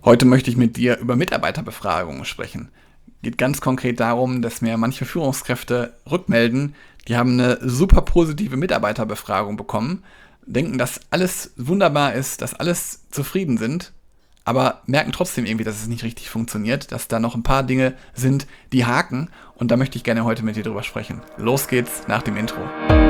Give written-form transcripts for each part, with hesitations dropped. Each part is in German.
Heute möchte ich mit dir über Mitarbeiterbefragungen sprechen. Geht ganz konkret darum, dass mir manche Führungskräfte rückmelden, die haben eine super positive Mitarbeiterbefragung bekommen, denken, dass alles wunderbar ist, dass alles zufrieden sind, aber merken trotzdem irgendwie, dass es nicht richtig funktioniert, dass da noch ein paar Dinge sind, die haken, und da möchte ich gerne heute mit dir drüber sprechen. Los geht's nach dem Intro.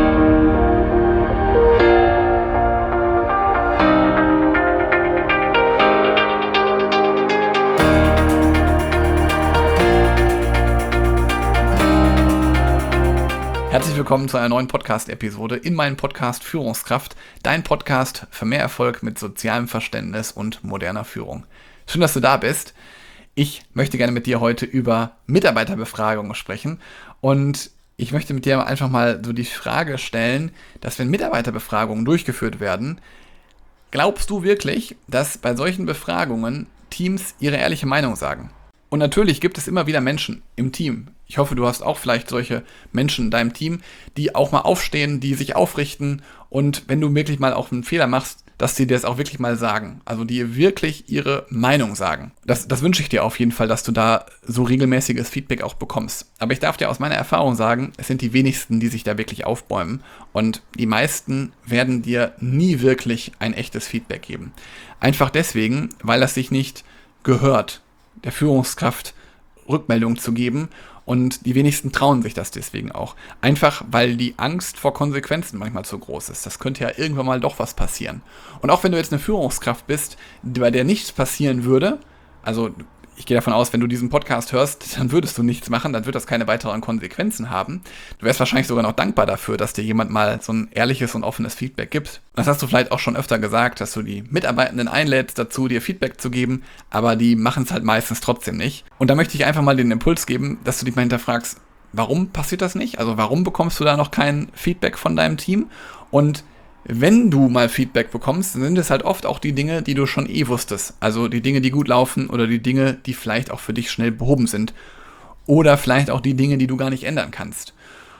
Herzlich willkommen zu einer neuen Podcast-Episode in meinem Podcast Führungskraft, dein Podcast für mehr Erfolg mit sozialem Verständnis und moderner Führung. Schön, dass du da bist. Ich möchte gerne mit dir heute über Mitarbeiterbefragungen sprechen und ich möchte mit dir einfach mal so die Frage stellen, dass wenn Mitarbeiterbefragungen durchgeführt werden, glaubst du wirklich, dass bei solchen Befragungen Teams ihre ehrliche Meinung sagen? Und natürlich gibt es immer wieder Menschen im Team. Ich hoffe, du hast auch vielleicht solche Menschen in deinem Team, die auch mal aufstehen, die sich aufrichten und wenn du wirklich mal auch einen Fehler machst, dass sie dir das auch wirklich mal sagen. Also die wirklich ihre Meinung sagen. Das wünsche ich dir auf jeden Fall, dass du da so regelmäßiges Feedback auch bekommst. Aber ich darf dir aus meiner Erfahrung sagen, es sind die wenigsten, die sich da wirklich aufbäumen. Und die meisten werden dir nie wirklich ein echtes Feedback geben. Einfach deswegen, weil das sich nicht gehört, der Führungskraft Rückmeldung zu geben, und die wenigsten trauen sich das deswegen auch. Einfach, weil die Angst vor Konsequenzen manchmal zu groß ist. Das könnte ja irgendwann mal doch was passieren. Und auch wenn du jetzt eine Führungskraft bist, bei der nichts passieren würde, also ich gehe davon aus, wenn du diesen Podcast hörst, dann würdest du nichts machen, dann wird das keine weiteren Konsequenzen haben. Du wärst wahrscheinlich sogar noch dankbar dafür, dass dir jemand mal so ein ehrliches und offenes Feedback gibt. Das hast du vielleicht auch schon öfter gesagt, dass du die Mitarbeitenden einlädst dazu, dir Feedback zu geben, aber die machen es halt meistens trotzdem nicht. Und da möchte ich einfach mal den Impuls geben, dass du dich mal hinterfragst, warum passiert das nicht? Also warum bekommst du da noch kein Feedback von deinem Team? Und wenn du mal Feedback bekommst, dann sind es halt oft auch die Dinge, die du schon wusstest. Also die Dinge, die gut laufen oder die Dinge, die vielleicht auch für dich schnell behoben sind. Oder vielleicht auch die Dinge, die du gar nicht ändern kannst.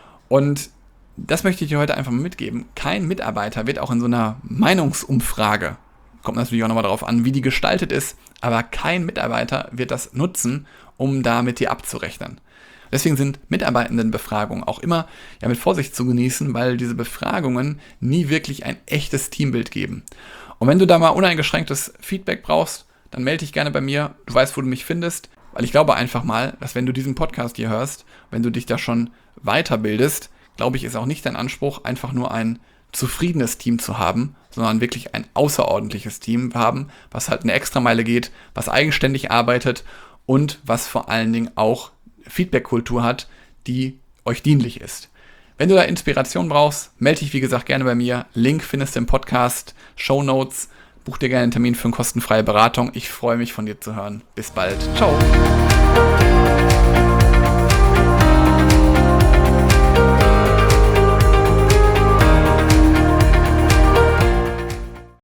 Und das möchte ich dir heute einfach mal mitgeben. Kein Mitarbeiter wird auch in so einer Meinungsumfrage, kommt natürlich auch nochmal darauf an, wie die gestaltet ist, aber kein Mitarbeiter wird das nutzen, um da mit dir abzurechnen. Deswegen sind Mitarbeitendenbefragungen auch immer mit Vorsicht zu genießen, weil diese Befragungen nie wirklich ein echtes Teambild geben. Und wenn du da mal uneingeschränktes Feedback brauchst, dann melde dich gerne bei mir. Du weißt, wo du mich findest, weil ich glaube einfach mal, dass wenn du diesen Podcast hier hörst, wenn du dich da schon weiterbildest, glaube ich, ist auch nicht dein Anspruch, einfach nur ein zufriedenes Team zu haben, sondern wirklich ein außerordentliches Team haben, was halt eine Extrameile geht, was eigenständig arbeitet und was vor allen Dingen auch Feedback-Kultur hat, die euch dienlich ist. Wenn du da Inspiration brauchst, melde dich wie gesagt gerne bei mir. Link findest du im Podcast, Shownotes. Buch dir gerne einen Termin für eine kostenfreie Beratung. Ich freue mich, von dir zu hören. Bis bald. Ciao.